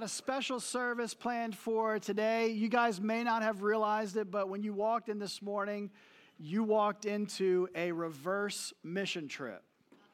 got a special service planned for today. You guys may not have realized it, but when you walked in this morning, you walked into a reverse mission trip.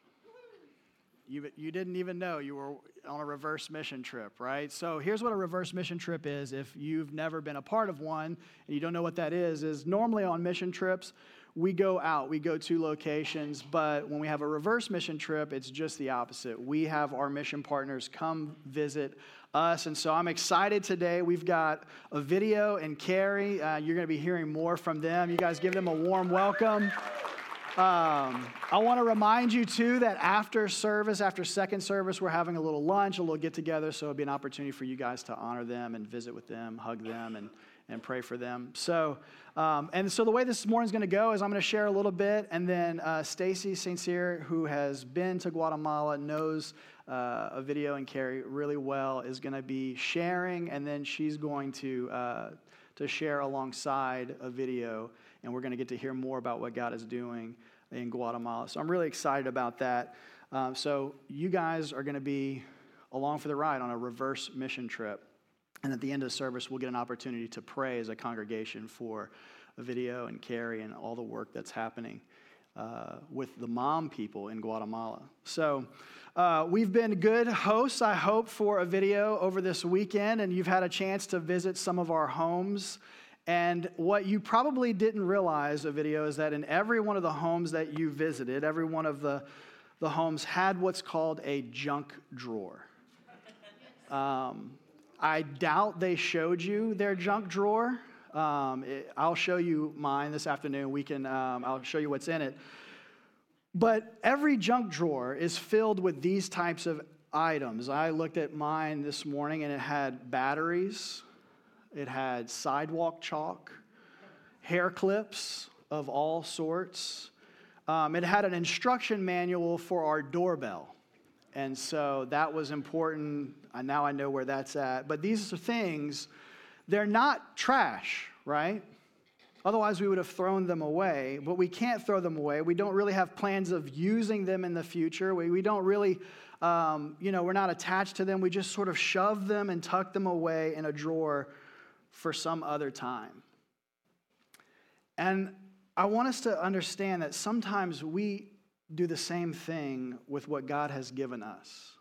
You didn't even know you were on a reverse mission trip, right? So here's what a reverse mission trip is. If you've never been a part of one and you don't know what that is normally on mission trips, we go out, we go to locations, but when we have a reverse mission trip, it's just the opposite. We have our mission partners come visit us, and so I'm excited today. We've got a video and Carrie. You're going to be hearing more from them. You guys give them a warm welcome. I want to remind you, too, that after second service, we're having a little lunch, a little get-together, so it'll be an opportunity for you guys to honor them and visit with them, hug them, and pray for them. So the way this morning's going to go is I'm going to share a little bit, and then Stacy St. Cyr, who has been to Guatemala, knows a video and Carrie really well, is going to be sharing, and then she's going to share alongside a video, and we're going to get to hear more about what God is doing in Guatemala. So I'm really excited about that. So you guys are going to be along for the ride on a reverse mission trip. And at the end of the service, we'll get an opportunity to pray as a congregation for a video and Carrie and all the work that's happening with the Hmong people in Guatemala. So we've been good hosts, I hope, for a video over this weekend, and you've had a chance to visit some of our homes. And what you probably didn't realize, a video, is that in every one of the homes that you visited, every one of the homes had what's called a junk drawer. I doubt they showed you their junk drawer. I'll show you mine this afternoon. I'll show you what's in it. But every junk drawer is filled with these types of items. I looked at mine this morning, and it had batteries. It had sidewalk chalk, hair clips of all sorts. It had an instruction manual for our doorbell. And so that was important. Now I know where that's at. But these are things, they're not trash, right? Otherwise, we would have thrown them away. But we can't throw them away. We don't really have plans of using them in the future. We don't really, we're not attached to them. We just sort of shove them and tuck them away in a drawer for some other time. And I want us to understand that sometimes we do the same thing with what God has given us.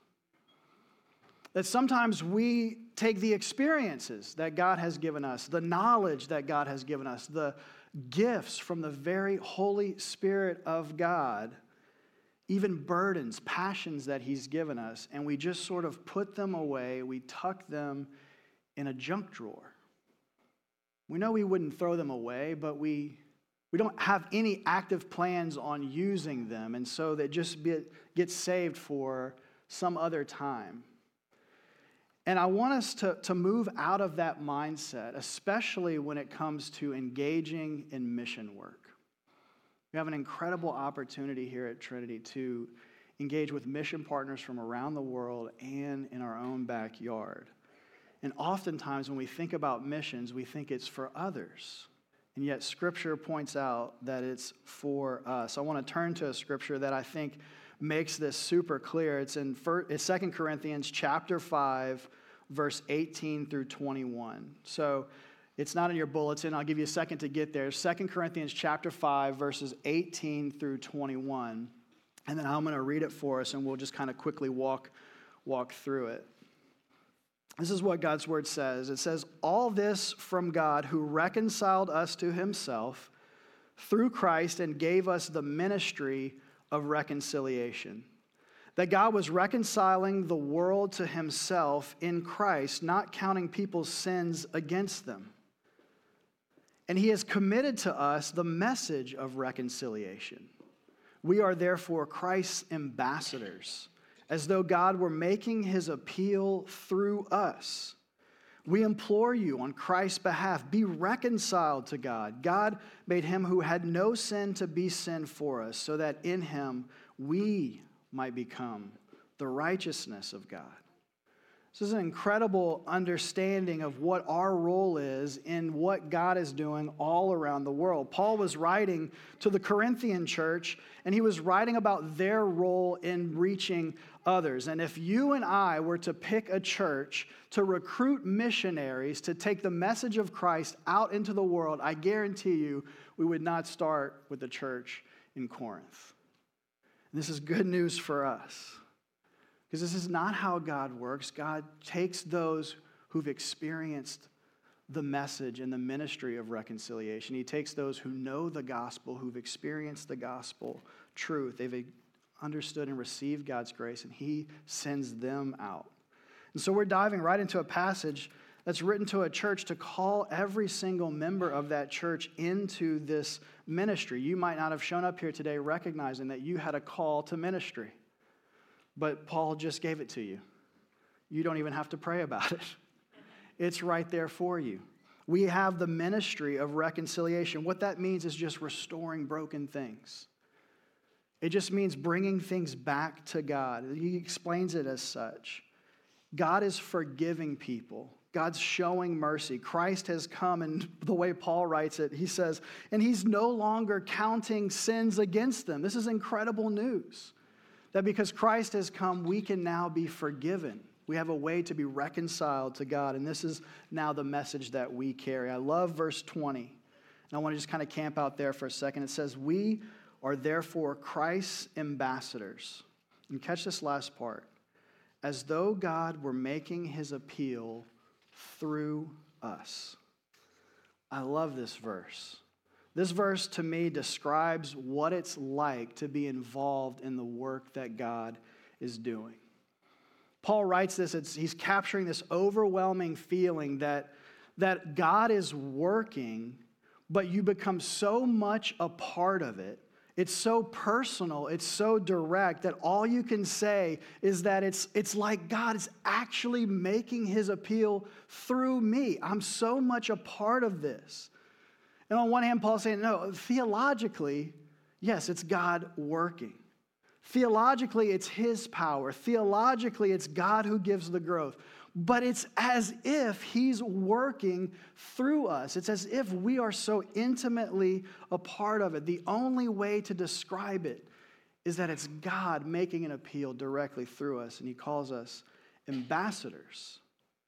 That sometimes we take the experiences that God has given us, the knowledge that God has given us, the gifts from the very Holy Spirit of God, even burdens, passions that He's given us, and we just sort of put them away, we tuck them in a junk drawer. We know we wouldn't throw them away, but we don't have any active plans on using them, and so they just get saved for some other time. And I want us to move out of that mindset, especially when it comes to engaging in mission work. We have an incredible opportunity here at Trinity to engage with mission partners from around the world and in our own backyard. And oftentimes when we think about missions, we think it's for others. And yet Scripture points out that it's for us. I want to turn to a Scripture that I think makes this super clear. It's in 2 Corinthians chapter 5, verse 18 through 21. So it's not in your bulletin. I'll give you a second to get there. 2 Corinthians chapter 5, verses 18 through 21. And then I'm going to read it for us, and we'll just kind of quickly walk through it. This is what God's word says. It says, "All this from God, who reconciled us to Himself through Christ and gave us the ministry of reconciliation. That God was reconciling the world to Himself in Christ, not counting people's sins against them. And He has committed to us the message of reconciliation. We are therefore Christ's ambassadors, as though God were making His appeal through us. We implore you on Christ's behalf, be reconciled to God. God made Him who had no sin to be sin for us, so that in Him we might become the righteousness of God." This is an incredible understanding of what our role is in what God is doing all around the world. Paul was writing to the Corinthian church, and he was writing about their role in reaching others. And if you and I were to pick a church to recruit missionaries to take the message of Christ out into the world, I guarantee you we would not start with the church in Corinth. And this is good news for us. Because this is not how God works. God takes those who've experienced the message and the ministry of reconciliation. He takes those who know the gospel, who've experienced the gospel truth. They've understood and received God's grace, and he sends them out. And so we're diving right into a passage that's written to a church to call every single member of that church into this ministry. You might not have shown up here today recognizing that you had a call to ministry. But Paul just gave it to you. You don't even have to pray about it. It's right there for you. We have the ministry of reconciliation. What that means is just restoring broken things. It just means bringing things back to God. He explains it as such. God is forgiving people. God's showing mercy. Christ has come, and the way Paul writes it, he says, and he's no longer counting sins against them. This is incredible news. That because Christ has come, we can now be forgiven. We have a way to be reconciled to God, and this is now the message that we carry. I love verse 20, and I want to just kind of camp out there for a second. It says, we are therefore Christ's ambassadors. And catch this last part. As though God were making his appeal through us. I love this verse. This verse, to me, describes what it's like to be involved in the work that God is doing. Paul writes this, he's capturing this overwhelming feeling that God is working, but you become so much a part of it. It's so personal, it's so direct that all you can say is that it's like God is actually making his appeal through me. I'm so much a part of this. And on one hand, Paul's saying, no, theologically, yes, it's God working. Theologically, it's his power. Theologically, it's God who gives the growth. But it's as if he's working through us. It's as if we are so intimately a part of it. The only way to describe it is that it's God making an appeal directly through us, and he calls us ambassadors.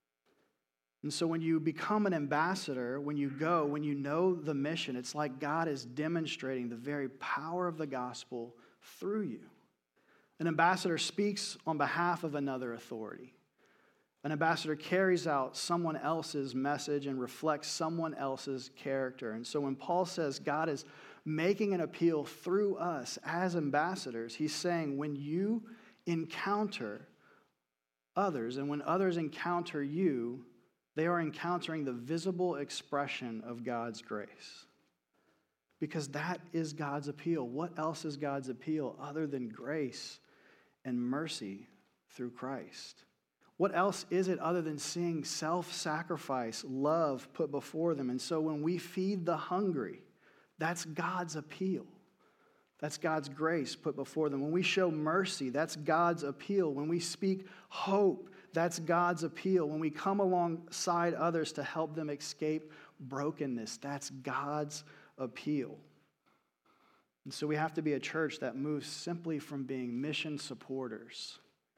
And so when you become an ambassador, when you go, when you know the mission, it's like God is demonstrating the very power of the gospel through you. An ambassador speaks on behalf of another authority. An ambassador carries out someone else's message and reflects someone else's character. And so when Paul says God is making an appeal through us as ambassadors, he's saying when you encounter others and when others encounter you, they are encountering the visible expression of God's grace. Because that is God's appeal. What else is God's appeal other than grace and mercy through Christ? What else is it other than seeing self-sacrifice, love put before them? And so when we feed the hungry, that's God's appeal. That's God's grace put before them. When we show mercy, that's God's appeal. When we speak hope, that's God's appeal. When we come alongside others to help them escape brokenness, that's God's appeal. And so we have to be a church that moves simply from being mission supporters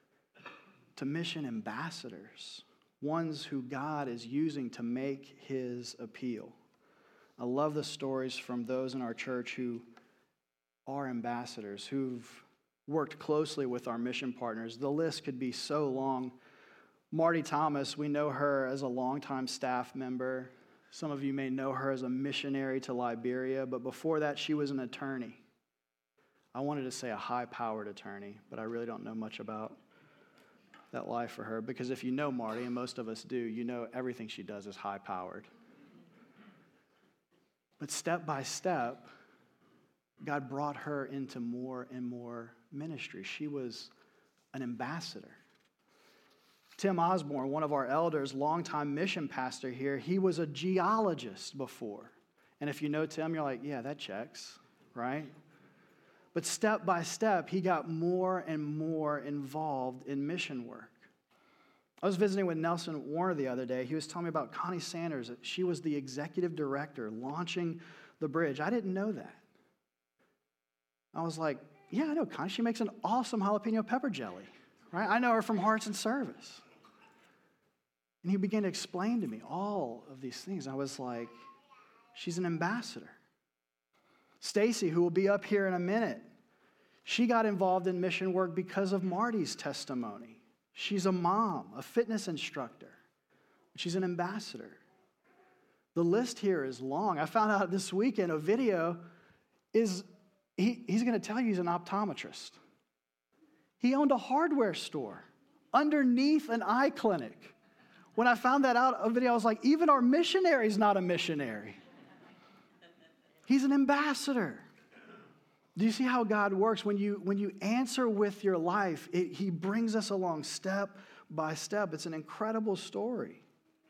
to mission ambassadors, ones who God is using to make his appeal. I love the stories from those in our church who are ambassadors, who've worked closely with our mission partners. The list could be so long. Marty Thomas, we know her as a longtime staff member. Some of you may know her as a missionary to Liberia, but before that, she was an attorney. I wanted to say a high-powered attorney, but I really don't know much about that life for her, because if you know Marty, and most of us do, you know everything she does is high-powered. But step by step, God brought her into more and more ministry. She was an ambassador. Tim Osborne, one of our elders, longtime mission pastor here, he was a geologist before. And if you know Tim, you're like, yeah, that checks, right? But step by step, he got more and more involved in mission work. I was visiting with Nelson Warner the other day. He was telling me about Connie Sanders. She was the executive director launching the bridge. I didn't know that. I was like, yeah, I know Connie. She makes an awesome jalapeno pepper jelly, right? I know her from Hearts and Service. And he began to explain to me all of these things. I was like, she's an ambassador. Stacy, who will be up here in a minute, she got involved in mission work because of Marty's testimony. She's a mom, a fitness instructor. She's an ambassador. The list here is long. I found out this weekend a video is, he's going to tell you he's an optometrist. He owned a hardware store underneath an eye clinic. When I found that out, a video, I was like, even our missionary's not a missionary. He's an ambassador. Do you see how God works? When you answer with your life, he brings us along step by step. It's an incredible story.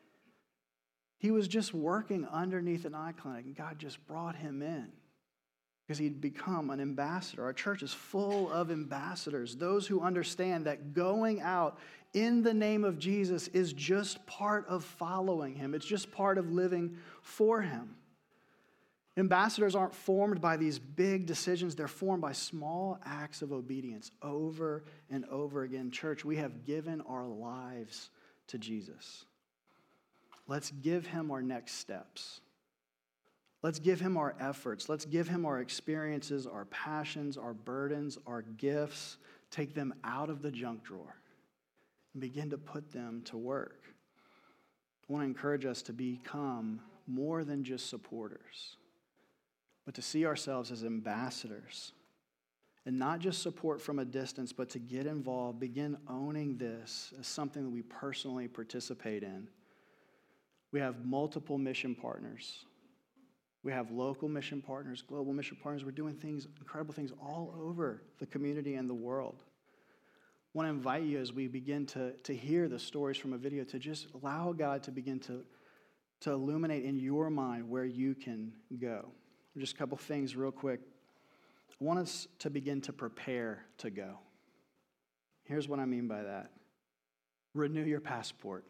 He was just working underneath an eye clinic, and God just brought him in because he'd become an ambassador. Our church is full of ambassadors, those who understand that going out in the name of Jesus is just part of following him. It's just part of living for him. Ambassadors aren't formed by these big decisions. They're formed by small acts of obedience over and over again. Church, we have given our lives to Jesus. Let's give him our next steps. Let's give him our efforts. Let's give him our experiences, our passions, our burdens, our gifts. Take them out of the junk drawer and begin to put them to work. I want to encourage us to become more than just supporters, but to see ourselves as ambassadors, and not just support from a distance, but to get involved, begin owning this as something that we personally participate in. We have multiple mission partners. We have local mission partners, global mission partners. We're doing things, incredible things all over the community and the world. I want to invite you as we begin to hear the stories from a video to just allow God to begin to illuminate in your mind where you can go. Just a couple things real quick. I want us to begin to prepare to go. Here's what I mean by that. Renew your passport.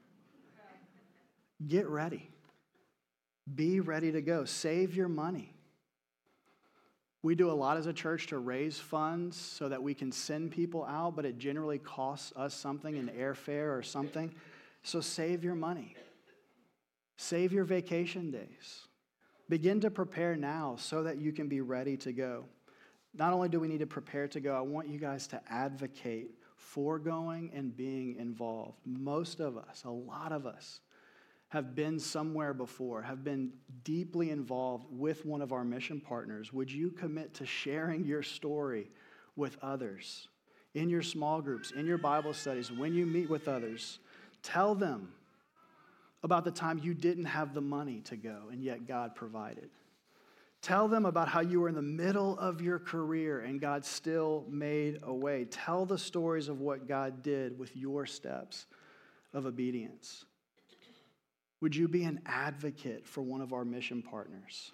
Get ready. Be ready to go. Save your money. We do a lot as a church to raise funds so that we can send people out, but it generally costs us something, an airfare or something. So save your money. Save your vacation days. Begin to prepare now so that you can be ready to go. Not only do we need to prepare to go, I want you guys to advocate for going and being involved. Most of us, a lot of us, have been somewhere before, have been deeply involved with one of our mission partners. Would you commit to sharing your story with others in your small groups, in your Bible studies, when you meet with others? Tell them about the time you didn't have the money to go, and yet God provided. Tell them about how you were in the middle of your career and God still made a way. Tell the stories of what God did with your steps of obedience. Would you be an advocate for one of our mission partners?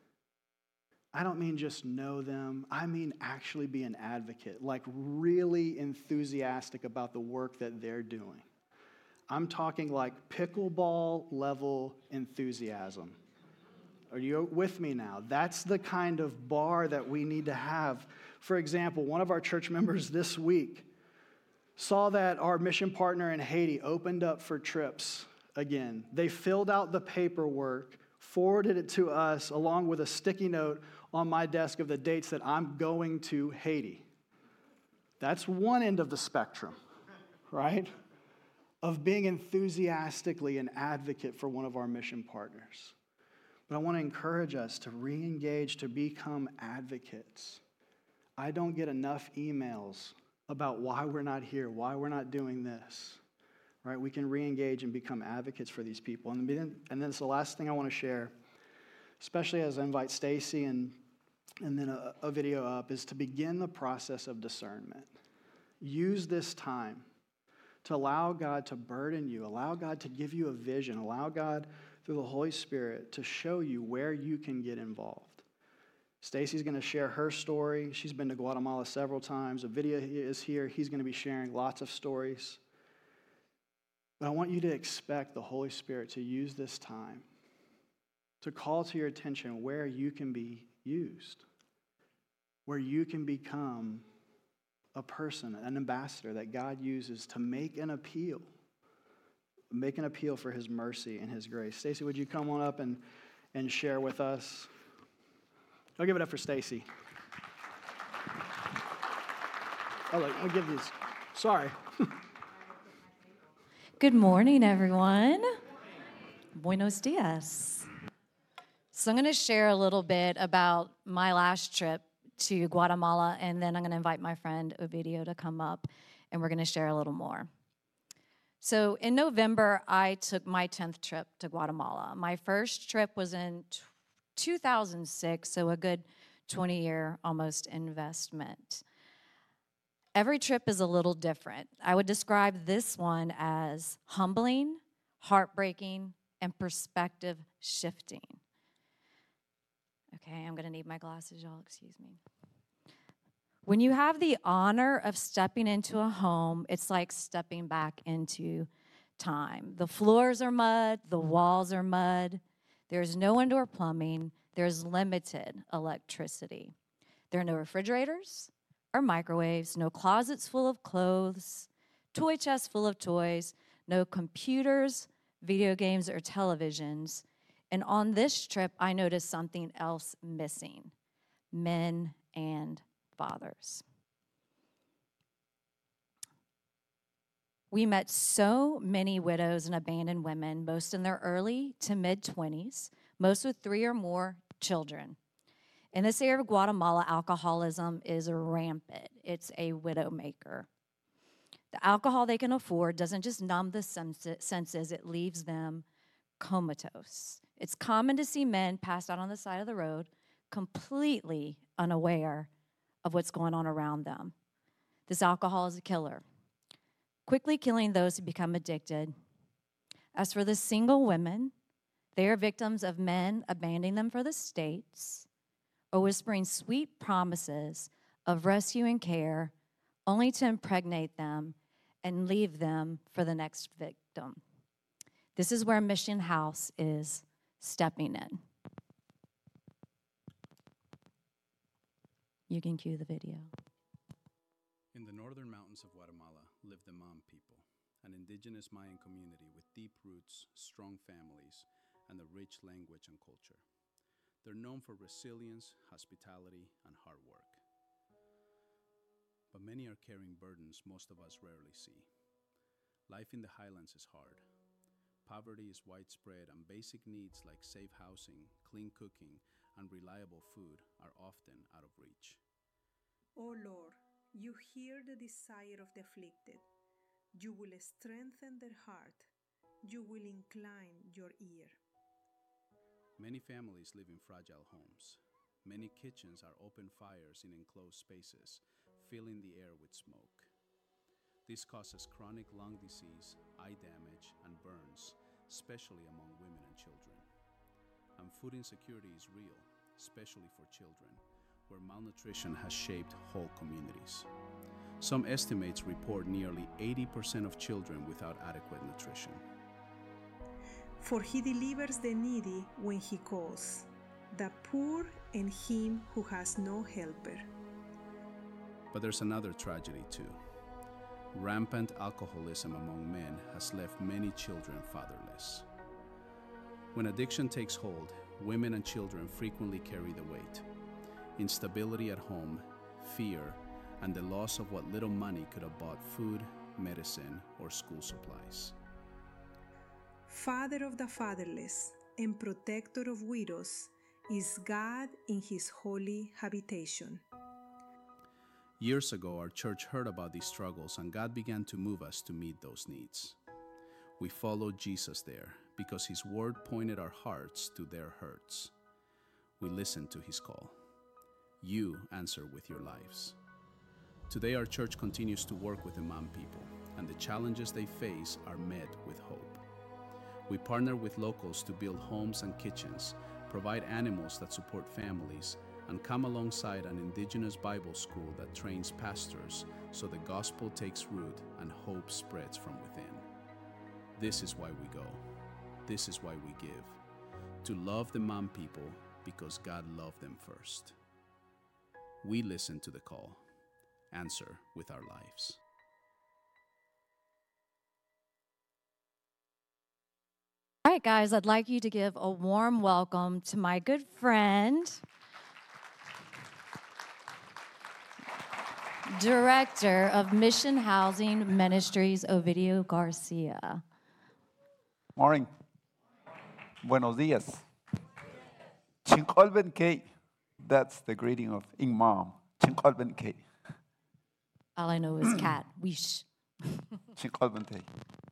I don't mean just know them. I mean actually be an advocate, like really enthusiastic about the work that they're doing. I'm talking like pickleball level enthusiasm. Are you with me now? That's the kind of bar that we need to have. For example, one of our church members this week saw that our mission partner in Haiti opened up for trips again. They filled out the paperwork, forwarded it to us along with a sticky note on my desk of the dates that I'm going to Haiti. That's one end of the spectrum, right? Of being enthusiastically an advocate for one of our mission partners. But I want to encourage us to re-engage, to become advocates. I don't get enough emails about why we're not here, why we're not doing this. Right? We can re-engage and become advocates for these people. And then it's the last thing I want to share, especially as I invite Stacy and then a video up, is to begin the process of discernment. Use this time to allow God to burden you, allow God to give you a vision, allow God through the Holy Spirit to show you where you can get involved. Stacy's going to share her story. She's been to Guatemala several times. A video is here. He's going to be sharing lots of stories. But I want you to expect the Holy Spirit to use this time to call to your attention where you can be used, where you can become a person, an ambassador that God uses to make an appeal for his mercy and his grace. Stacy, would you come on up and share with us? I'll give it up for Stacy. Oh, look, I'll give these. Sorry. Good morning, everyone. Buenos dias. So I'm going to share a little bit about my last trip to Guatemala, and then I'm going to invite my friend Ovidio to come up, and we're going to share a little more. So in November, I took my 10th trip to Guatemala. My first trip was in 2006, so a good 20-year almost investment. Every trip is a little different. I would describe this one as humbling, heartbreaking, and perspective shifting. Okay, I'm going to need my glasses, y'all, excuse me. When you have the honor of stepping into a home, it's like stepping back into time. The floors are mud, the walls are mud. There's no indoor plumbing. There's limited electricity. There are no refrigerators or microwaves, no closets full of clothes, toy chests full of toys, no computers, video games, or televisions. And on this trip, I noticed something else missing: men and fathers. We met so many widows and abandoned women, most in their early to mid-20s, most with 3 or more children. In this area of Guatemala, alcoholism is rampant. It's a widow maker. The alcohol they can afford doesn't just numb the senses, it leaves them comatose. It's common to see men passed out on the side of the road, completely unaware of what's going on around them. This alcohol is a killer, quickly killing those who become addicted. As for the single women, they are victims of men abandoning them for the states or whispering sweet promises of rescue and care only to impregnate them and leave them for the next victim. This is where Mission House is stepping in. You can cue the video. In the northern mountains of Guatemala live the Mam people, an indigenous Mayan community with deep roots, strong families, and a rich language and culture. They're known for resilience, hospitality, and hard work. But many are carrying burdens most of us rarely see. Life in the highlands is hard. Poverty is widespread, and basic needs like safe housing, clean cooking, and reliable food are often out of reach. O Lord, you hear the desire of the afflicted. You will strengthen their heart. You will incline your ear. Many families live in fragile homes. Many kitchens are open fires in enclosed spaces, filling the air with smoke. This causes chronic lung disease, eye damage, and burns, especially among women and children. And food insecurity is real, especially for children, where malnutrition has shaped whole communities. Some estimates report nearly 80% of children without adequate nutrition. For he delivers the needy when he calls, the poor and him who has no helper. But there's another tragedy too. Rampant alcoholism among men has left many children fatherless. When addiction takes hold, women and children frequently carry the weight. Instability at home, fear, and the loss of what little money could have bought food, medicine, or school supplies. Father of the fatherless and protector of widows is God in his holy habitation. Years ago, our church heard about these struggles, and God began to move us to meet those needs. We followed Jesus there because his word pointed our hearts to their hurts. We listened to his call. You answer with your lives. Today, our church continues to work with the Mam people, and the challenges they face are met with hope. We partner with locals to build homes and kitchens, provide animals that support families, and come alongside an indigenous Bible school that trains pastors so the gospel takes root and hope spreads from within. This is why we go. This is why we give. To love the Hmong people because God loved them first. We listen to the call. Answer with our lives. All right, guys, I'd like you to give a warm welcome to my good friend, Director of Mission Housing Ministries, Ovidio Garcia. Morning. Buenos dias. Chinqol ben kay. That's the greeting of Imam. Chinqol ben kay. All I know is cat. Weesh. Chinqol ben kay.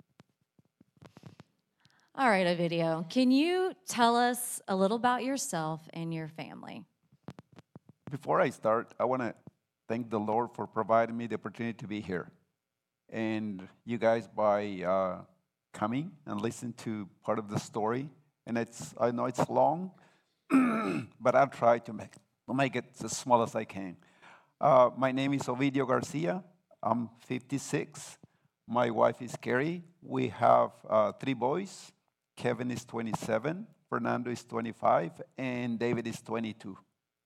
All right, Ovidio, can you tell us a little about yourself and your family? Before I start, I want to thank the Lord for providing me the opportunity to be here. And you guys, by coming and listening to part of the story, and I know it's long, but I'll try to make it as small as I can. My name is Ovidio Garcia. I'm 56. My wife is Carrie. We have 3 boys. Kevin is 27, Fernando is 25, and David is 22.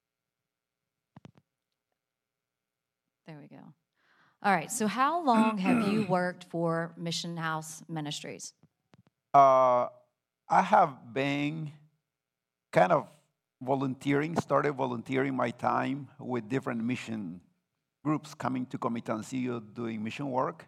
There we go. All right, so how long have you worked for Mission House Ministries? I have been kind of started volunteering my time with different mission groups coming to Comitancillo doing mission work.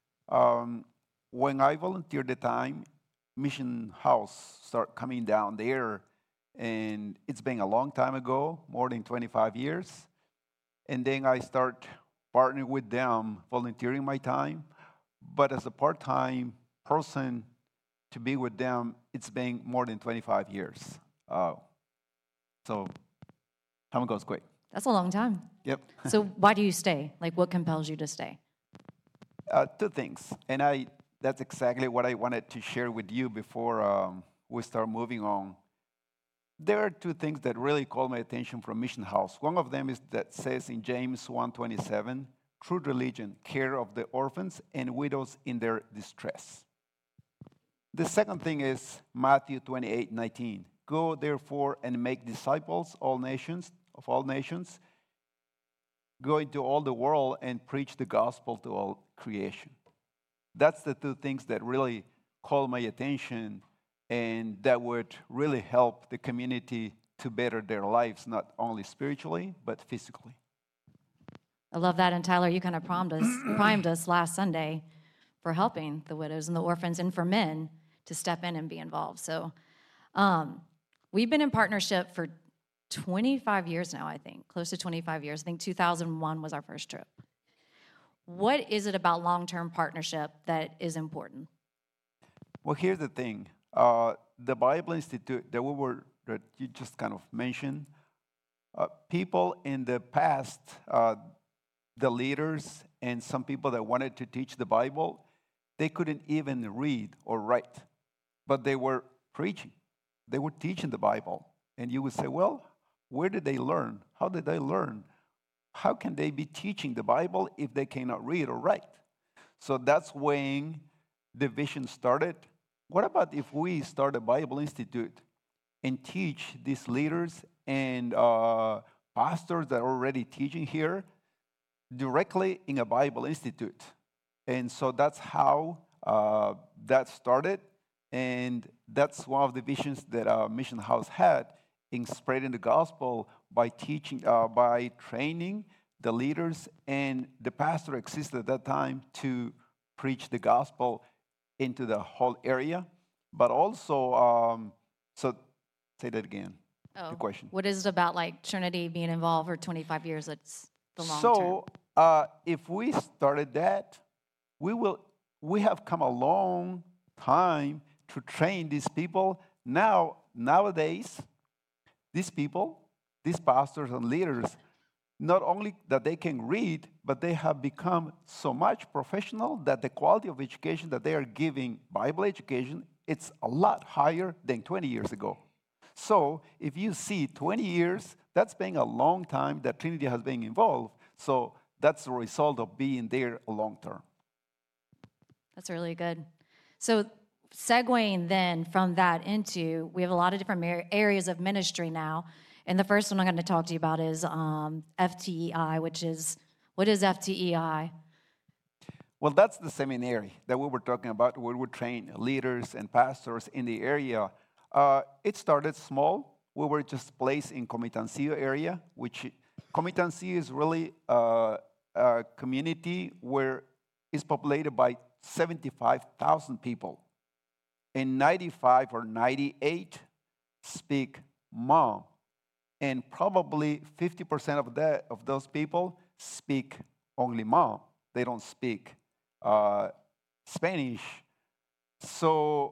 When I volunteered the time, Mission House started coming down there, and it's been a long time ago, more than 25 years. And then I start partnering with them, volunteering my time. But as a part-time person to be with them, it's been more than 25 years. So time goes quick. That's a long time. Yep. So why do you stay? Like, what compels you to stay? 2 things, and that's exactly what I wanted to share with you before we start moving on. There are 2 things that really call my attention from Mission House. One of them is that says in James 1:27, true religion, care of the orphans and widows in their distress. The second thing is Matthew 28:19. Go therefore and make disciples of all nations, go into all the world and preach the gospel to all creation. That's the 2 things that really call my attention and that would really help the community to better their lives, not only spiritually, but physically. I love that. And Tyler, you kind of primed us last Sunday for helping the widows and the orphans and for men to step in and be involved. So we've been in partnership for 25 years now, I think, close to 25 years. I think 2001 was our first trip. What is it about long-term partnership that is important? Well, here's the thing. The Bible Institute that you just kind of mentioned, people in the past, the leaders and some people that wanted to teach the Bible, they couldn't even read or write, but they were preaching. They were teaching the Bible. And you would say, well, where did they learn? How did they learn? How can they be teaching the Bible if they cannot read or write? So that's when the vision started. What about if we start a Bible Institute and teach these leaders and pastors that are already teaching here directly in a Bible Institute? And so that's how that started. And that's one of the visions that Mission House had in spreading the gospel by teaching, by training the leaders, and the pastor existed at that time to preach the gospel into the whole area. But also, so say that again, the question. What is it about like Trinity being involved for 25 years that's the long term? So if we started that, we have come a long time to train these people. Nowadays, these people, these pastors and leaders, not only that they can read, but they have become so much professional that the quality of education that they are giving, Bible education, it's a lot higher than 20 years ago. So if you see 20 years, that's been a long time that Trinity has been involved. So that's the result of being there long term. That's really good. So segueing then from that into, we have a lot of different areas of ministry now. And the first one I'm going to talk to you about is FTEI, which is, what is FTEI? Well, that's the seminary that we were talking about, where we train leaders and pastors in the area. It started small. We were just placed in Comitancillo area, which Comitancillo is really a community where it's populated by 75,000 people. And 95 or 98 speak Hmong. And probably 50% of those people speak only Hmong. They don't speak Spanish. So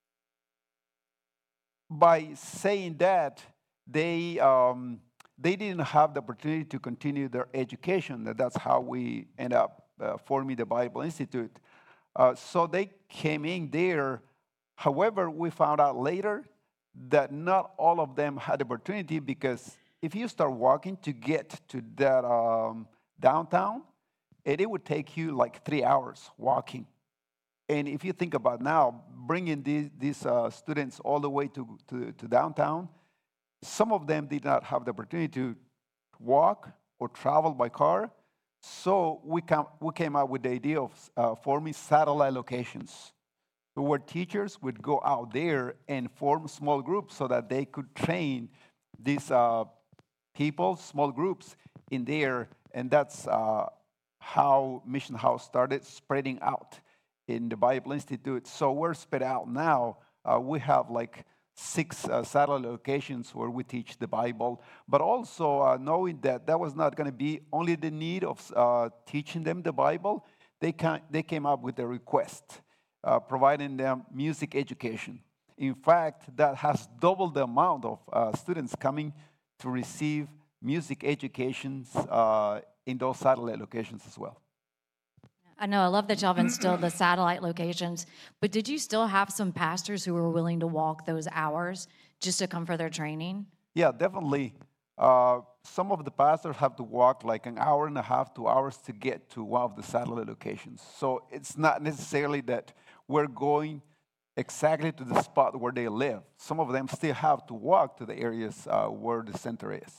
by saying that, they didn't have the opportunity to continue their education. That's how we end up forming the Bible Institute. So they came in there. However, we found out later that not all of them had the opportunity, because if you start walking to get to that downtown, it would take you like 3 hours walking. And if you think about now, bringing these students all the way to downtown, some of them did not have the opportunity to walk or travel by car. So we came up with the idea of forming satellite locations, where teachers would go out there and form small groups so that they could train these people, small groups in there. And that's how Mission House started spreading out in the Bible Institute. So we're spread out now. We have like 6 satellite locations where we teach the Bible, but also knowing that was not going to be only the need of teaching them the Bible, they came up with a request, providing them music education. In fact, that has doubled the amount of students coming to receive music educations in those satellite locations as well. I know, I love that y'all have instilled the satellite locations, but did you still have some pastors who were willing to walk those hours just to come for their training? Yeah, definitely. Some of the pastors have to walk like an hour and a half, 2 hours to get to one of the satellite locations. So it's not necessarily that we're going exactly to the spot where they live. Some of them still have to walk to the areas where the center is.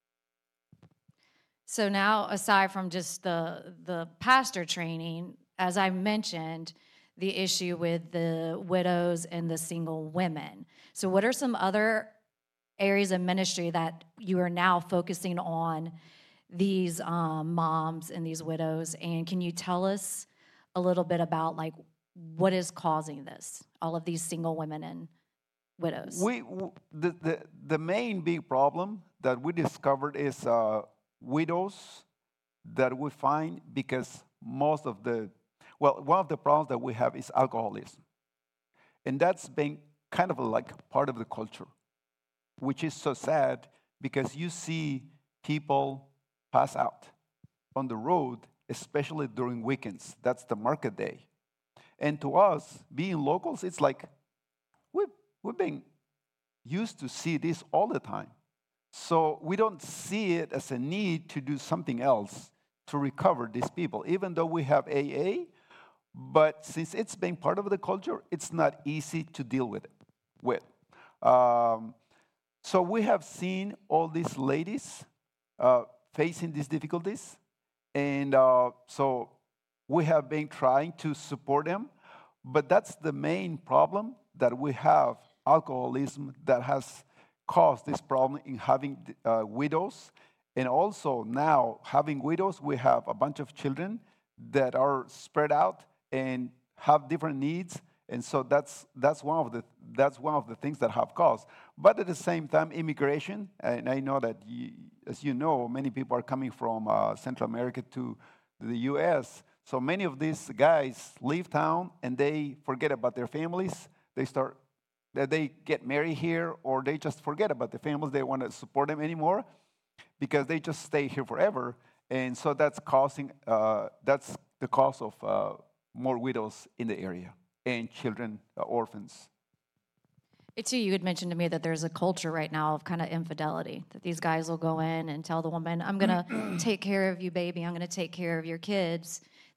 So now, aside from just the pastor training, as I mentioned, the issue with the widows and the single women. So what are some other areas of ministry that you are now focusing on these moms and these widows? And can you tell us a little bit about like what is causing this, all of these single women and widows? The main big problem that we discovered is widows that we find because one of the problems that we have is alcoholism. And that's been kind of like part of the culture, which is so sad because you see people pass out on the road, especially during weekends. That's the market day. And to us, being locals, it's like we've been used to see this all the time. So we don't see it as a need to do something else to recover these people, even though we have AA. But since it's been part of the culture, it's not easy to deal with it. So we have seen all these ladies facing these difficulties. And so we have been trying to support them. But that's the main problem that we have, alcoholism, that has caused this problem in having widows. And also now having widows, we have a bunch of children that are spread out and have different needs. And so that's one of the things that have caused. But at the same time, immigration, and I know that, as you know, many people are coming from Central America to the U.S. So many of these guys leave town and they forget about their families. They get married here, or they just forget about the families. They want to support them anymore because they just stay here forever. And so that's the cause of more widows in the area and children, orphans. You had mentioned to me that there's a culture right now of kind of infidelity, that these guys will go in and tell the woman, I'm going to take care of you, baby. I'm going to take care of your kids.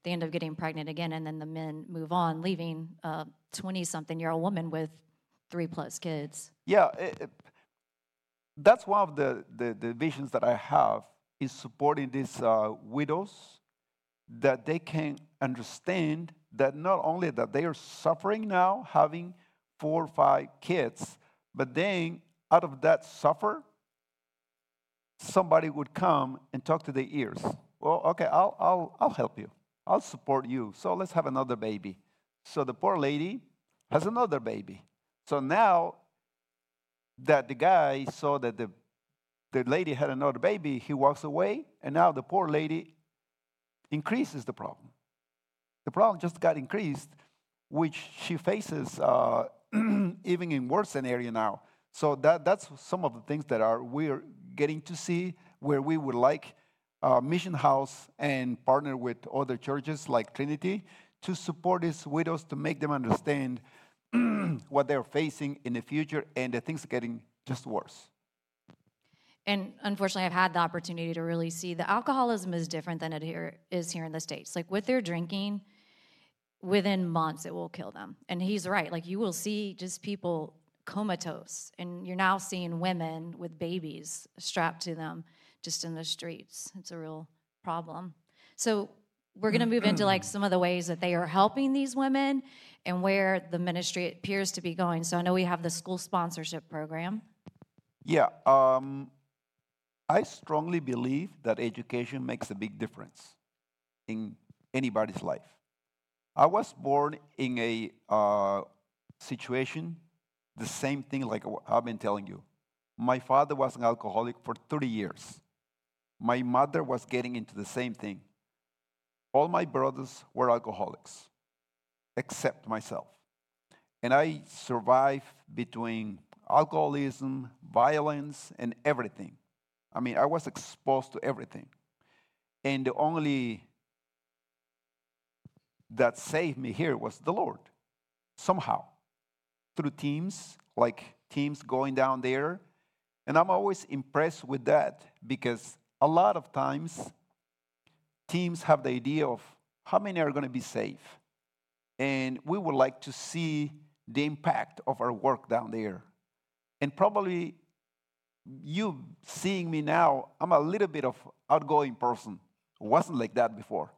they end up getting pregnant again, and then the men move on, leaving a 20-something-year-old woman with 3+ kids. Yeah, that's one of the visions that I have, is supporting these widows, that they can understand that not only that they are suffering now, having 4 or 5 kids, but then out of that suffer, somebody would come and talk to their ears. Well, okay, I'll help you. I'll support you. So let's have another baby. So the poor lady has another baby. So now that the guy saw that the lady had another baby, he walks away, and now the poor lady increases the problem. The problem just got increased, which she faces even in worse scenario now. So that's some of the things that we're getting to see, where we would like Mission House and partner with other churches like Trinity to support these widows, to make them understand what they're facing in the future, and the things are getting just worse. And unfortunately, I've had the opportunity to really see the alcoholism is different than it is here in the States. Like with their drinking, within months, it will kill them. And he's right. Like you will see just people comatose, and you're now seeing women with babies strapped to them just in the streets. It's a real problem. So we're going to move into like some of the ways that they are helping these women and where the ministry appears to be going. So I know we have the school sponsorship program. Yeah, I strongly believe that education makes a big difference in anybody's life. I was born in a situation, the same thing like I've been telling you. My father was an alcoholic for 30 years. My mother was getting into the same thing. All my brothers were alcoholics, except myself. And I survived between alcoholism, violence, and everything. I mean, I was exposed to everything. And the only that saved me here was the Lord, somehow, through teams, like teams going down there. And I'm always impressed with that, because a lot of times teams have the idea of how many are going to be saved. And we would like to see the impact of our work down there. And probably you seeing me now, I'm a little bit of outgoing person. It wasn't like that before.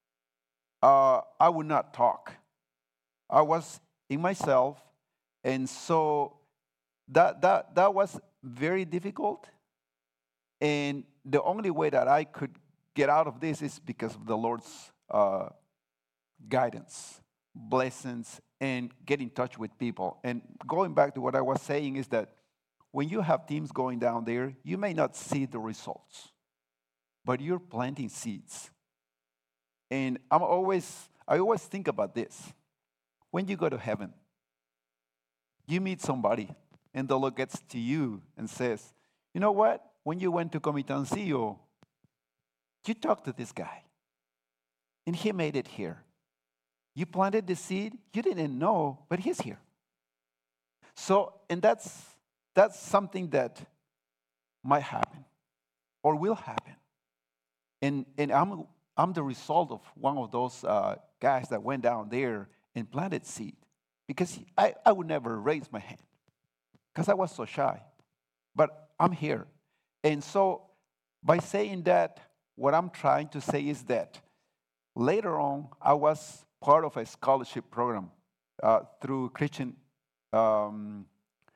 I would not talk. I was in myself, and so that was very difficult. And the only way that I could get out of this is because of the Lord's guidance, blessings, and get in touch with people. And going back to what I was saying is that when you have teams going down there, you may not see the results, but you're planting seeds. And I always think about this. When you go to heaven, you meet somebody, and the Lord gets to you and says, you know what? When you went to Comitancillo, you talked to this guy, and he made it here. You planted the seed, you didn't know, but he's here. So, and that's something that might happen or will happen. And I'm the result of one of those guys that went down there and planted seed, because I would never raise my hand because I was so shy. But I'm here. And so by saying that, what I'm trying to say is that later on, I was part of a scholarship program through Christian Fund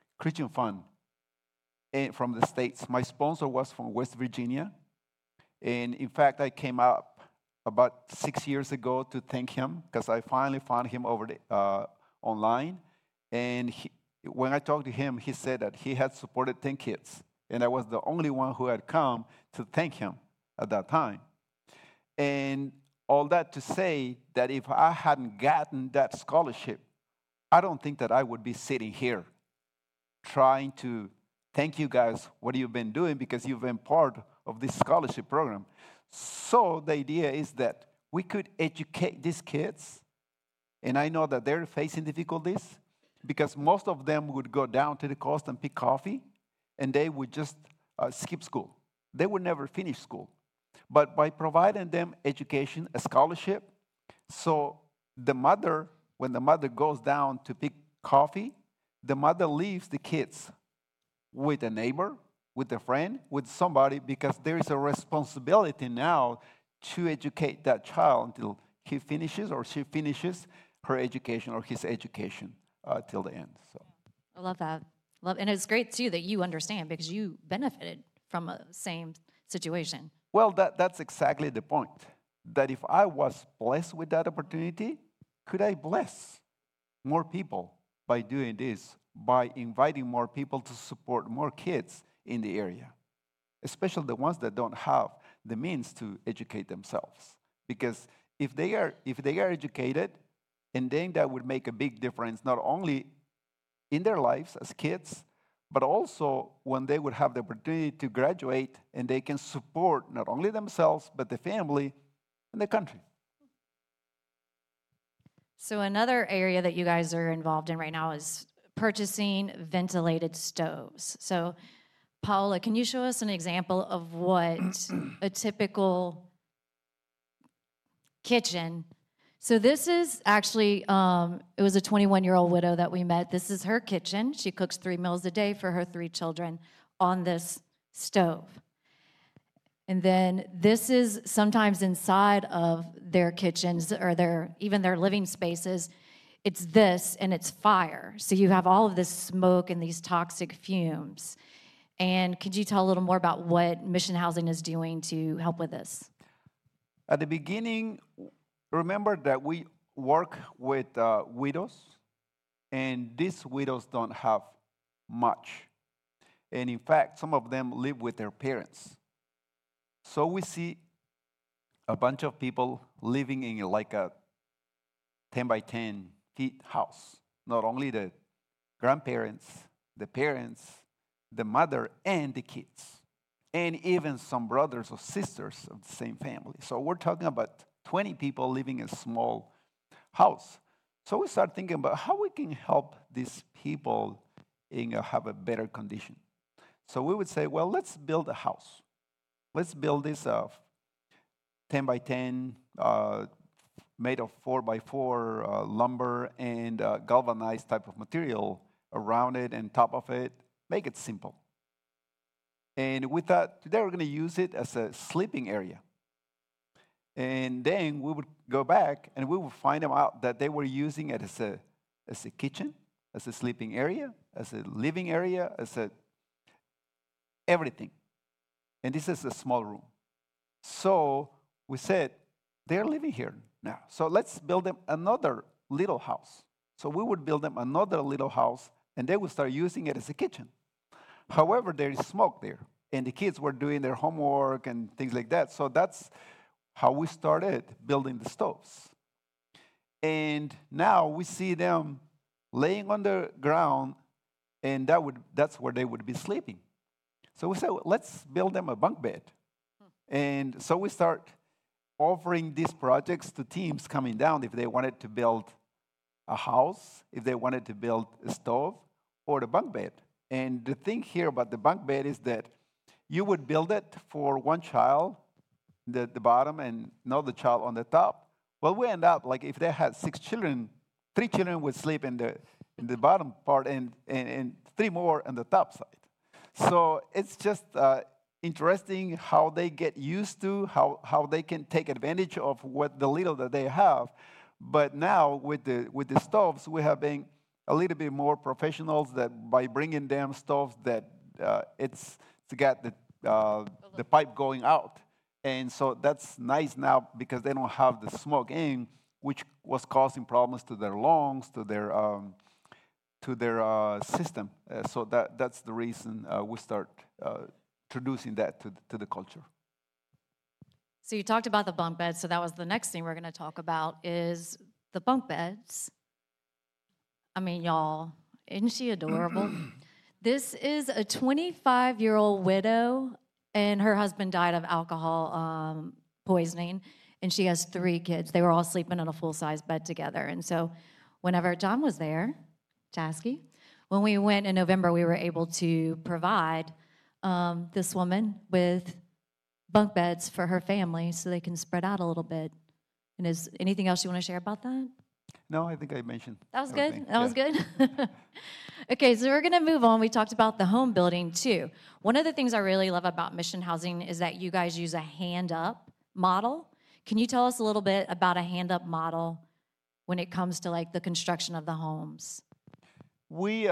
from the States. My sponsor was from West Virginia. And in fact, I came up about 6 years ago to thank him, because I finally found him over online. And when I talked to him, he said that he had supported 10 kids. And I was the only one who had come to thank him at that time. And all that to say that if I hadn't gotten that scholarship, I don't think that I would be sitting here trying to thank you guys what you've been doing, because you've been part of this scholarship program. So the idea is that we could educate these kids, and I know that they're facing difficulties, because most of them would go down to the coast and pick coffee, and they would just skip school. They would never finish school. But by providing them education, a scholarship, So the mother, when the mother goes down to pick coffee, the mother leaves the kids with a neighbor, with a friend, with somebody, because there is a responsibility now to educate that child until he finishes or she finishes her education or his education till the end. So I love that. And it's great too that you understand because you benefited from a same situation. well, that's exactly the point. That if I was blessed with that opportunity, could I bless more people by doing this, by inviting more people to support more kids in the area, especially the ones that don't have the means to educate themselves? Because if they are educated, and then that would make a big difference not only in their lives as kids, but also when they would have the opportunity to graduate and they can support not only themselves, but the family and the country. So another area that you guys are involved in right now is purchasing ventilated stoves. So Paola, can you show us an example of what a typical kitchen? So this is actually, it was a 21-year-old widow that we met. This is her kitchen. She cooks 3 meals a day for her 3 children on this stove. And then this is sometimes inside of their kitchens or even their living spaces. It's this and it's fire. So you have all of this smoke and these toxic fumes. And could you tell a little more about what Mission Housing is doing to help with this? At the beginning, remember that we work with widows, and these widows don't have much. And in fact, some of them live with their parents. So we see a bunch of people living in like a 10 by 10 feet house. Not only the grandparents, the parents, the mother, and the kids, and even some brothers or sisters of the same family. So we're talking about 20 people living in a small house. So we start thinking about how we can help these people have a better condition. So we would say, well, let's build a house. Let's build this 10 by 10 made of 4 by 4 lumber and galvanized type of material around it and top of it. Make it simple. And we thought today we're going to use it as a sleeping area. And then we would go back and we would find them out that they were using it as a kitchen, as a sleeping area, as a living area, everything. And this is a small room. So we said, they're living here now. So let's build them another little house. So we would build them another little house, and they would start using it as a kitchen. However, there is smoke there, and the kids were doing their homework and things like that. So that's how we started building the stoves. And now we see them laying on the ground, and that's where they would be sleeping. So we said, well, let's build them a bunk bed. And so we start offering these projects to teams coming down if they wanted to build a house, if they wanted to build a stove, or the bunk bed. And the thing here about the bunk bed is that you would build it for one child, the bottom, and another child on the top. Well, we end up, like if they had 6 children, 3 children would sleep in the bottom part and 3 more on the top side. So it's just interesting how they get used to, how they can take advantage of what the little that they have. But now with the stoves, we have been a little bit more professionals that by bringing them stoves that it's got the pipe going out. And so that's nice now because they don't have the smoke in, which was causing problems to their lungs, to their system. So that's the reason we start introducing that to the culture. So you talked about the bunk beds, so that was the next thing we're going to talk about is the bunk beds. I mean, y'all, isn't she adorable? This is a 25-year-old widow, and her husband died of alcohol poisoning, and she has 3 kids. They were all sleeping in a full-size bed together. And so whenever John was there, Jasky, when we went in November, we were able to provide this woman with bunk beds for her family so they can spread out a little bit. And is anything else you want to share about that? No, I think I mentioned. That was everything. good. That was Yeah. good. Okay, so we're going to move on. We talked about the home building too. One of the things I really love about Mission Housing is that you guys use a hand up model. Can you tell us a little bit about a hand up model when it comes to like the construction of the homes? We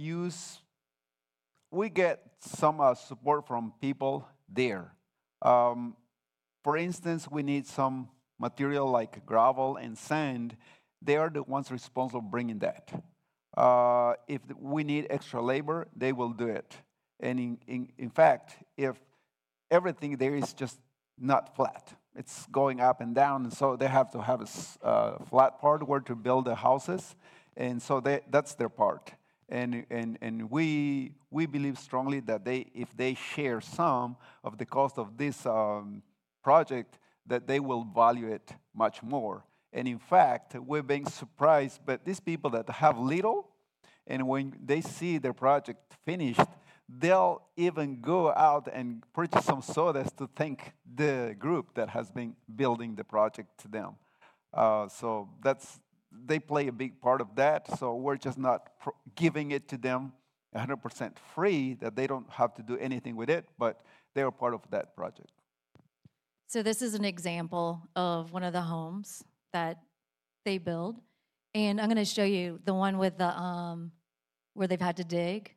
we get some support from people there. Um, for instance, we need some material like gravel and sand. They are the ones responsible for bringing that. If we need extra labor, they will do it. And in fact, if everything there is just not flat, it's going up and down, and so they have to have a flat part where to build the houses, and so that's their part. And we believe strongly that if they share some of the cost of this project, that they will value it much more. And in fact, we're being surprised, but these people that have little, and when they see their project finished, they'll even go out and purchase some sodas to thank the group that has been building the project to them. So they play a big part of that. So we're just not giving it to them 100% free, that they don't have to do anything with it, but they're part of that project. So this is an example of one of the homes that they build. And I'm going to show you the one with the where they've had to dig.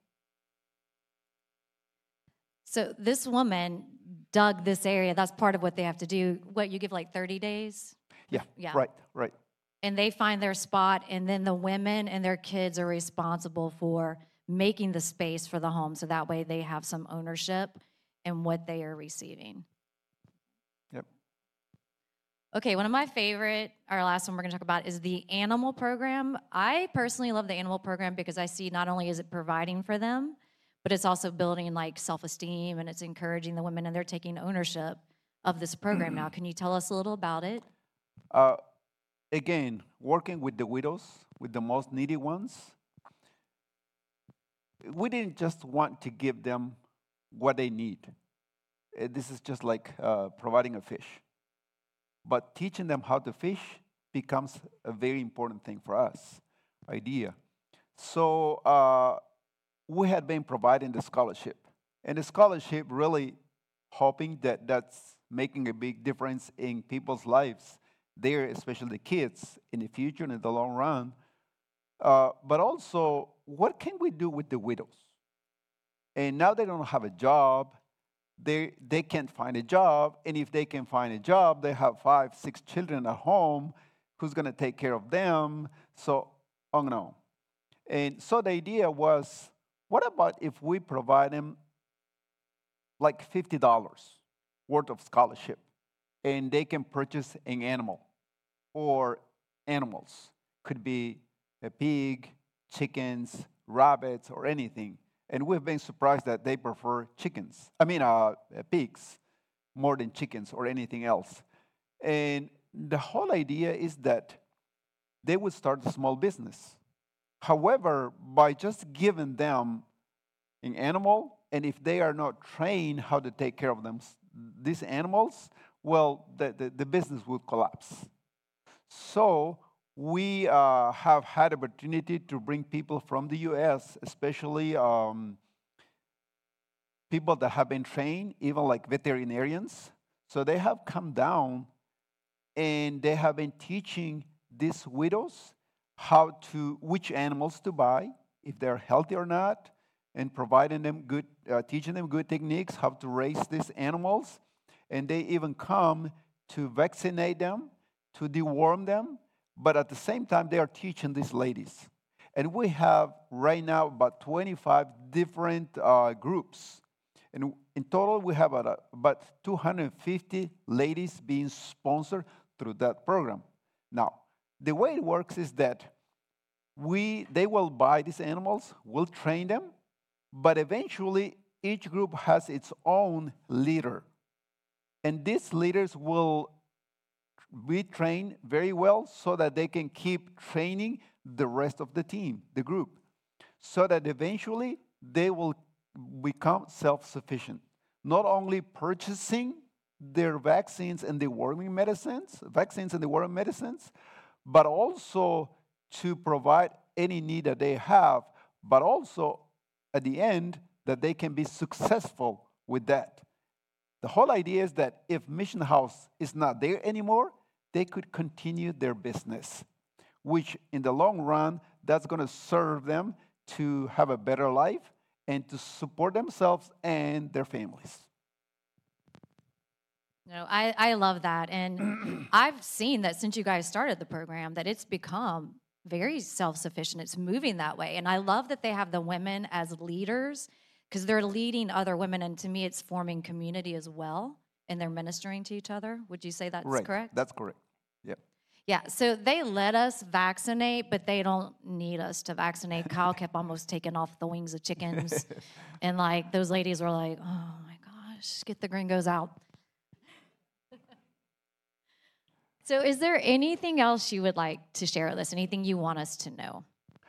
So this woman dug this area. That's part of what they have to do. What, you give like 30 days? Yeah. Right. And they find their spot, and then the women and their kids are responsible for making the space for the home, so that way they have some ownership in what they are receiving. Yep. Okay, one of my favorite, our last one we're going to talk about is the animal program. I personally love the animal program because I see not only is it providing for them, but it's also building like self-esteem, and it's encouraging the women, and they're taking ownership of this program now. Can you tell us a little about it? Again, working with the widows, with the most needy ones, we didn't just want to give them what they need. This is just like providing a fish. But teaching them how to fish becomes a very important thing for us, idea. So we had been providing the scholarship. And the scholarship really hoping that that's making a big difference in people's lives there, especially the kids, in the future and in the long run. But also, what can we do with the widows? And now they don't have a job. They can't find a job. And if they can find a job, they have 5, 6 children at home. Who's going to take care of them? So, oh no. And so the idea was, what about if we provide them like $50 worth of scholarship, and they can purchase an animal or animals? Could be a pig, chickens, rabbits, or anything. And we've been surprised that they prefer pigs more than chickens or anything else. And the whole idea is that they would start a small business. However, by just giving them an animal, and if they are not trained how to take care of them, these animals, well, the business would collapse. So we have had opportunity to bring people from the U.S., especially people that have been trained, even like veterinarians. So they have come down, and they have been teaching these widows which animals to buy, if they're healthy or not, and providing them teaching them good techniques, how to raise these animals. And they even come to vaccinate them, to deworm them, but at the same time, they are teaching these ladies. And we have right now about 25 different groups. And in total, we have about 250 ladies being sponsored through that program. Now, the way it works is that they will buy these animals, we'll train them, but eventually each group has its own leader. And these leaders will be trained very well so that they can keep training the rest of the team, the group, so that eventually they will become self-sufficient, not only purchasing their vaccines and deworming medicines, but also to provide any need that they have, but also at the end that they can be successful with that. The whole idea is that if Mission House is not there anymore, they could continue their business, which in the long run, that's going to serve them to have a better life and to support themselves and their families. No, I love that. And I've seen that since you guys started the program, that it's become very self-sufficient. It's moving that way. And I love that they have the women as leaders because they're leading other women. And to me, it's forming community as well. And they're ministering to each other. Would you say that's Right. correct? That's correct. Yep. Yeah, so they let us vaccinate, but they don't need us to vaccinate. Kyle kept almost taking off the wings of chickens. And like those ladies were like, oh my gosh, get the gringos out. So is there anything else you would like to share with us? Anything you want us to know?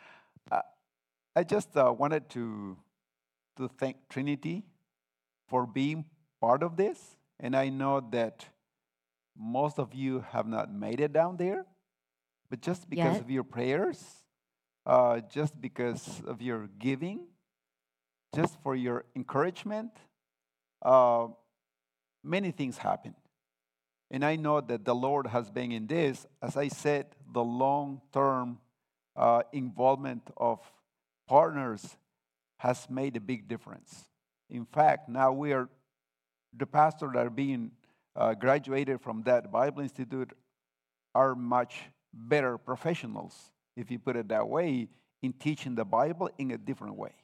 I just wanted to thank Trinity for being part of this. And I know that most of you have not made it down there, but just because of your prayers, just because of your giving, just for your encouragement, many things happen. And I know that the Lord has been in this, as I said, the long-term involvement of partners has made a big difference. In fact, now the pastors that are being graduated from that Bible Institute are much better professionals, if you put it that way, in teaching the Bible in a different way.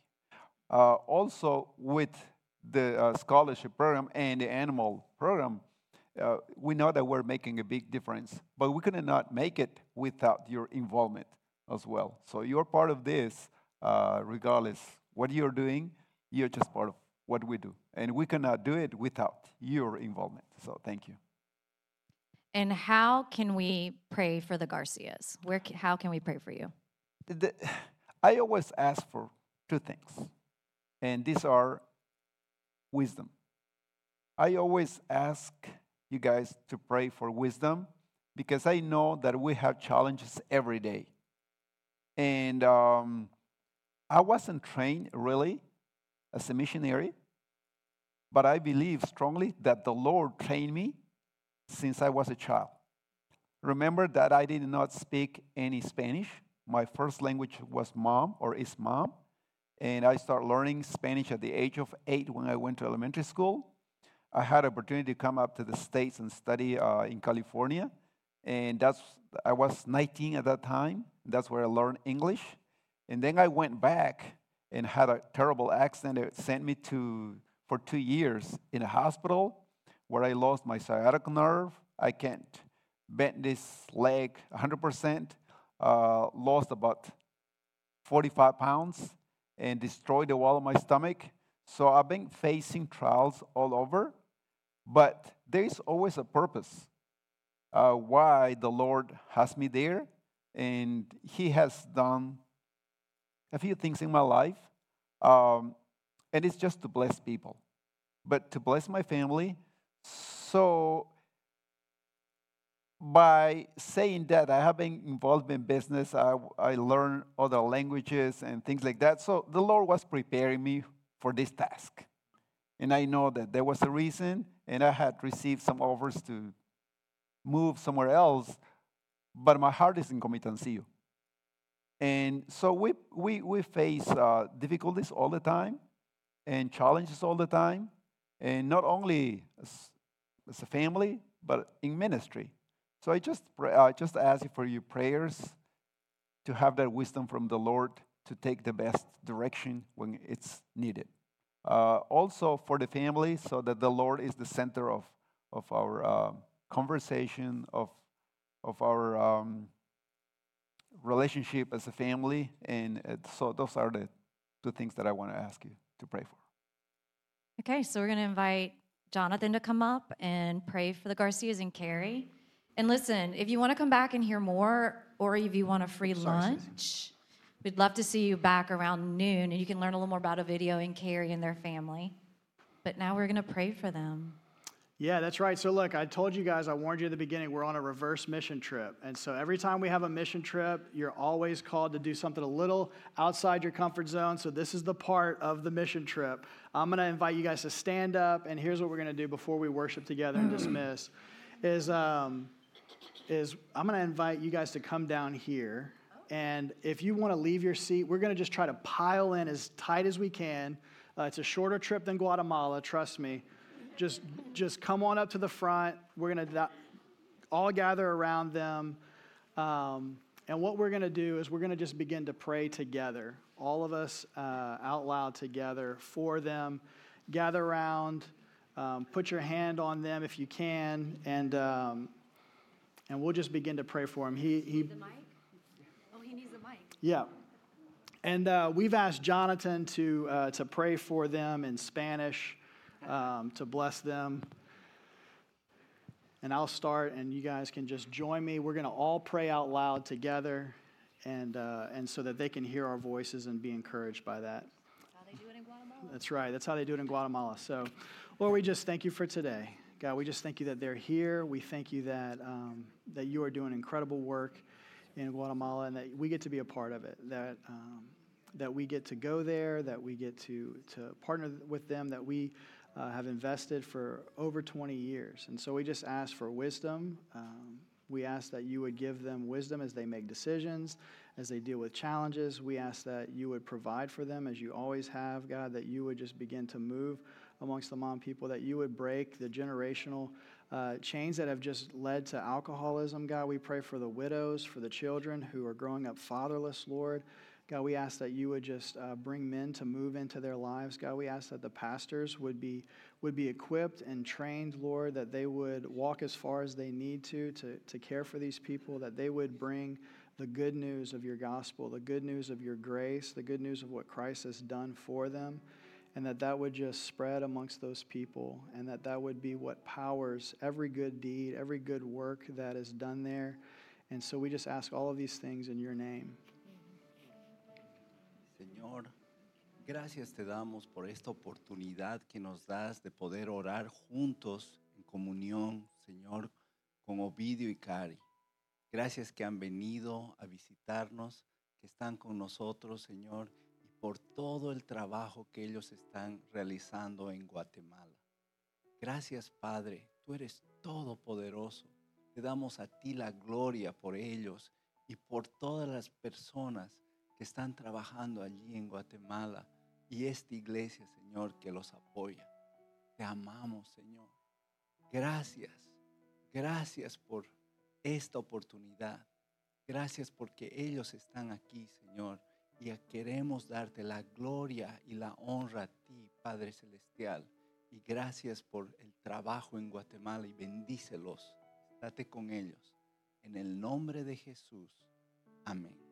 Also, with the scholarship program and the animal program, we know that we're making a big difference, but we could not make it without your involvement as well. So you're part of this, regardless what you're doing, you're just part of what we do. And we cannot do it without your involvement. So thank you. And how can we pray for the Garcias? How can we pray for you? I always ask for two things, and these are wisdom. I always ask you guys to pray for wisdom because I know that we have challenges every day. And I wasn't trained really as a missionary, but I believe strongly that the Lord trained me since I was a child. Remember that I did not speak any Spanish. My first language was mom, or is mom. And I started learning Spanish at the age of 8 when I went to elementary school. I had an opportunity to come up to the States and study in California. And I was 19 at that time. That's where I learned English. And then I went back and had a terrible accident. It sent me for 2 years in a hospital where I lost my sciatic nerve. I can't bend this leg 100%. Lost about 45 pounds and destroyed the wall of my stomach. So I've been facing trials all over, but there is always a purpose why the Lord has me there, and He has done a few things in my life, and it's just to bless people, but to bless my family. So by saying that, I have been involved in business. I learned other languages and things like that. So the Lord was preparing me for this task. And I know that there was a reason, and I had received some offers to move somewhere else, but my heart is in Comitancillo. And so we face difficulties all the time and challenges all the time, and not only as a family, but in ministry. So I just ask you for your prayers to have that wisdom from the Lord to take the best direction when it's needed. Also for the family, so that the Lord is the center of our conversation, of our relationship as a family. And so those are the two things that I want to ask you to pray for. Okay, so we're going to invite Jonathan to come up and pray for the Garcias and Carrie. And listen, if you want to come back and hear more, or if you want a free lunch, we'd love to see you back around noon, and you can learn a little more about a video and Carrie and their family. But now we're going to pray for them. Yeah, that's right. So look, I told you guys, I warned you at the beginning, we're on a reverse mission trip. And so every time we have a mission trip, you're always called to do something a little outside your comfort zone. So this is the part of the mission trip. I'm going to invite you guys to stand up, and here's what we're going to do before we worship together and dismiss, is I'm going to invite you guys to come down here. And if you want to leave your seat, we're going to just try to pile in as tight as we can. It's a shorter trip than Guatemala, trust me. Just come on up to the front. We're going to all gather around them. And what we're going to do is we're going to just begin to pray together, all of us out loud together for them. Gather around, put your hand on them if you can, and we'll just begin to pray for him. The mic? Oh, he needs the mic. Yeah. And we've asked Jonathan to pray for them in Spanish. To bless them. And I'll start, and you guys can just join me. We're going to all pray out loud together, and so that they can hear our voices and be encouraged by that. That's how they do it in Guatemala. That's right. That's how they do it in Guatemala. So, Lord, we just thank you for today. God, we just thank you that they're here. We thank you that you are doing incredible work in Guatemala, and that we get to be a part of it, that we get to go there, that we get to partner with them, that we have invested for over 20 years. And so we just ask for wisdom. We ask that you would give them wisdom as they make decisions, as they deal with challenges. We ask that you would provide for them as you always have, God, that you would just begin to move amongst the Hmong people, that you would break the generational chains that have just led to alcoholism. God, we pray for the widows, for the children who are growing up fatherless, Lord. God, we ask that you would just bring men to move into their lives. God, we ask that the pastors would be equipped and trained, Lord, that they would walk as far as they need to care for these people, that they would bring the good news of your gospel, the good news of your grace, the good news of what Christ has done for them, and that would just spread amongst those people, and that would be what powers every good deed, every good work that is done there. And so we just ask all of these things in your name. Señor, gracias te damos por esta oportunidad que nos das de poder orar juntos en comunión, Señor, con Ovidio y Cari. Gracias que han venido a visitarnos, que están con nosotros, Señor, y por todo el trabajo que ellos están realizando en Guatemala. Gracias, Padre, tú eres todopoderoso. Te damos a ti la gloria por ellos y por todas las personas que están trabajando allí en Guatemala y esta iglesia, Señor, que los apoya. Te amamos, Señor. Gracias, gracias por esta oportunidad. Gracias porque ellos están aquí, Señor, y queremos darte la gloria y la honra a ti, Padre Celestial. Y gracias por el trabajo en Guatemala y bendícelos. Date con ellos. En el nombre de Jesús. Amén.